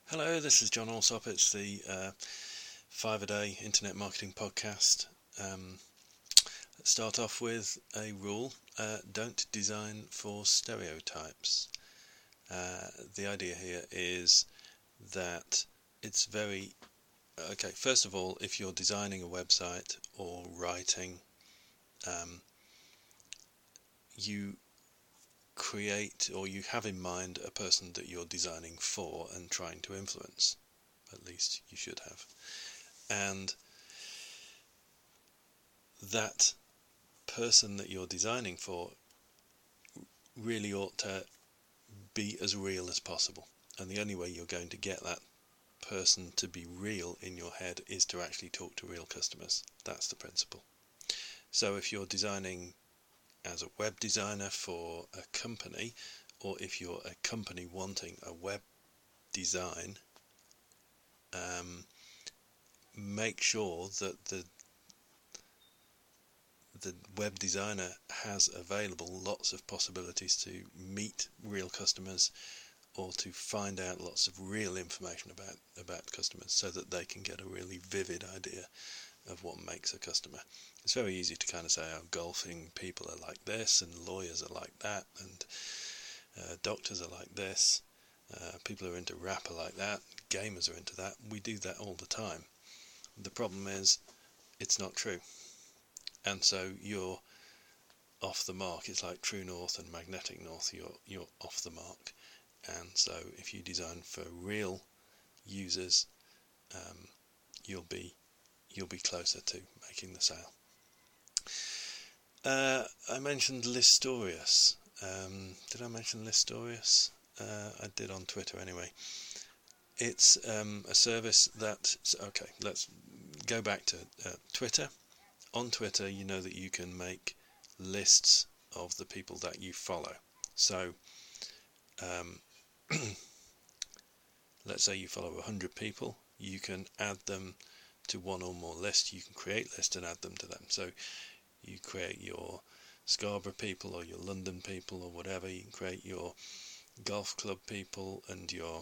Hello, this is John Alsop. It's the 5-a-day Internet Marketing Podcast. Let's start off with a rule. Don't design for stereotypes. The idea here is that it's very... Okay, first of all, if you're designing a website or writing, you create or you have in mind a person that you're designing for and trying to influence. At least you should have. And that person that you're designing for really ought to be as real as possible. And the only way you're going to get that person to be real in your head is to actually talk to real customers. That's the principle. So if you're designing as a web designer for a company, or if you're a company wanting a web design, make sure that the web designer has available lots of possibilities to meet real customers or to find out lots of real information about customers so that they can get a really vivid idea of what makes a customer. It's very easy to kind of say, oh, golfing people are like this and lawyers are like that and doctors are like this, people who are into rap are like that, gamers are into that. We do that all the time. The problem is it's not true, and so you're off the mark. It's like True North and Magnetic North. You're off the mark. And so if you design for real users, you'll be closer to making the sale. I mentioned Listorious. Did I mention Listorious? I did on Twitter anyway. It's a service that... Okay, let's go back to Twitter. On Twitter, you know that you can make lists of the people that you follow. So, let's say you follow 100 people. You can add them to one or more lists. You can create lists and add them to them. So you create your Scarborough people or your London people or whatever. You can create your golf club people and your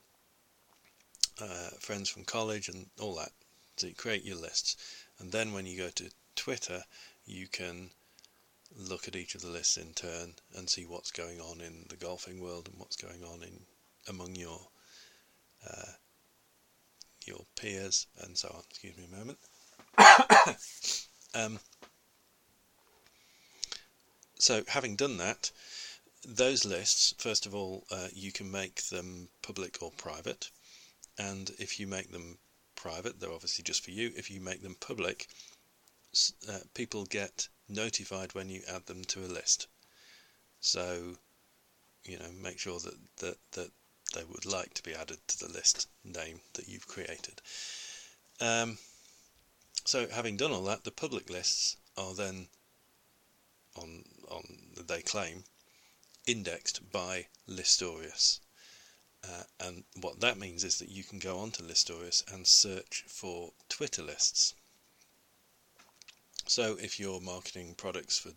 friends from college and all that. So you create your lists, and then when you go to Twitter, you can look at each of the lists in turn and see what's going on in the golfing world and what's going on among your peers and so on. Excuse me a moment. So having done that, those lists, first of all, you can make them public or private, and if you make them private, they're obviously just for you. If you make them public, people get notified when you add them to a list. So, make sure that they would like to be added to the list name that you've created. So having done all that, the public lists are then they claim indexed by Listorious. And what that means is that you can go onto Listorious and search for Twitter lists. So if you're marketing products for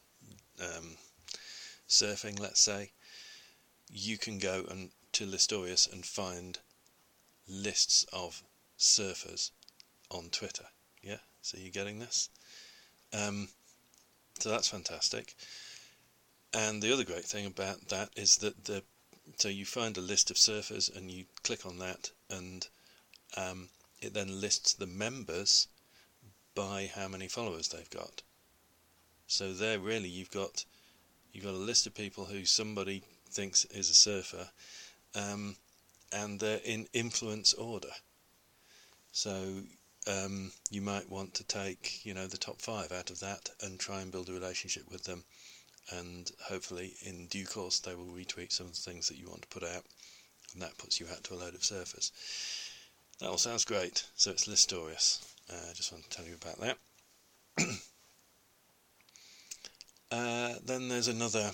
surfing, let's say, you can go to Listorious and find lists of surfers on Twitter. Yeah, so you're getting this? So that's fantastic. And the other great thing about that is that so you find a list of surfers and you click on that, and it then lists the members by how many followers they've got. So there, really, you've got a list of people who somebody thinks is a surfer, and they're in influence order. So you might want to take the top 5 out of that and try and build a relationship with them, and hopefully in due course they will retweet some of the things that you want to put out, and that puts you out to a load of surfers. That all sounds great. So it's Listorious. I just want to tell you about that. Then there's another,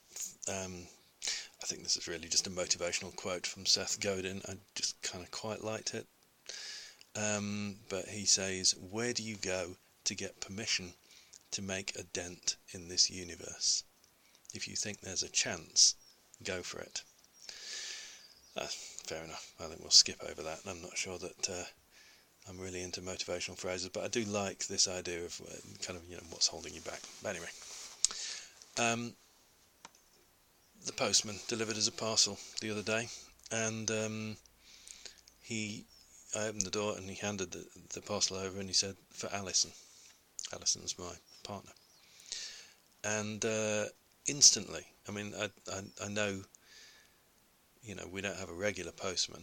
I think this is really just a motivational quote from Seth Godin. I just kind of quite liked it. But he says, "Where do you go to get permission to make a dent in this universe? If you think there's a chance, go for it." Fair enough. I think we'll skip over that. I'm not sure that I'm really into motivational phrases, but I do like this idea of kind of, what's holding you back. But anyway, the postman delivered us a parcel the other day, and I opened the door and he handed the parcel over and he said, "For Alison." Alison's my partner. And instantly, I mean, I know, we don't have a regular postman,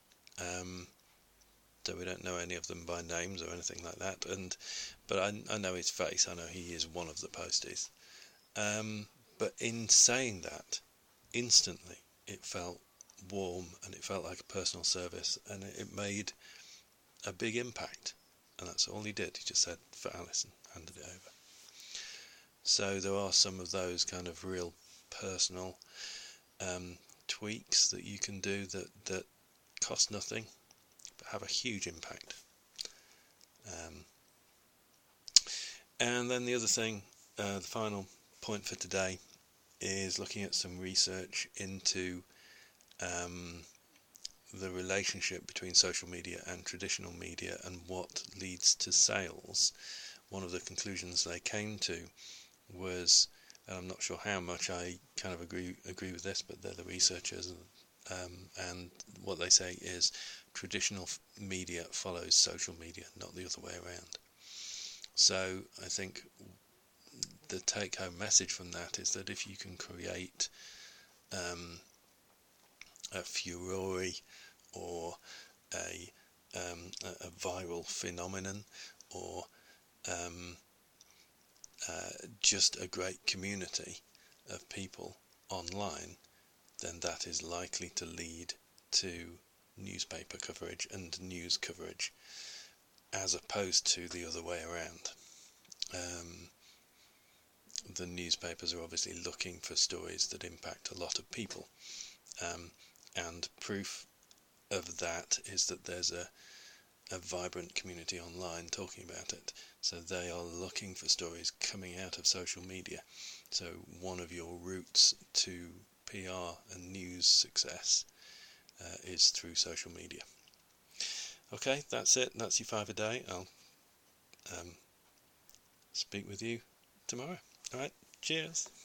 so we don't know any of them by names or anything like that. But I know his face. I know he is one of the posties. But in saying that, instantly it felt warm and it felt like a personal service, and it made a big impact. And that's all he did. He just said, "For Alison," handed it over. So there are some of those kind of real personal tweaks that you can do that cost nothing but have a huge impact. And then the other thing, the final point for today, is looking at some research into the relationship between social media and traditional media and what leads to sales. One of the conclusions they came to was, and I'm not sure how much I kind of agree with this, but they're the researchers, and what they say is traditional media follows social media, not the other way around. So I think the take-home message from that is that if you can create a furore or a viral phenomenon, or just a great community of people online, then that is likely to lead to newspaper coverage and news coverage, as opposed to the other way around. The newspapers are obviously looking for stories that impact a lot of people, and proof of that is that there's a vibrant community online talking about it. So they are looking for stories coming out of social media. So one of your routes to PR and news success is through social media. Okay, that's it. That's your 5 a day. I'll speak with you tomorrow. All right, cheers.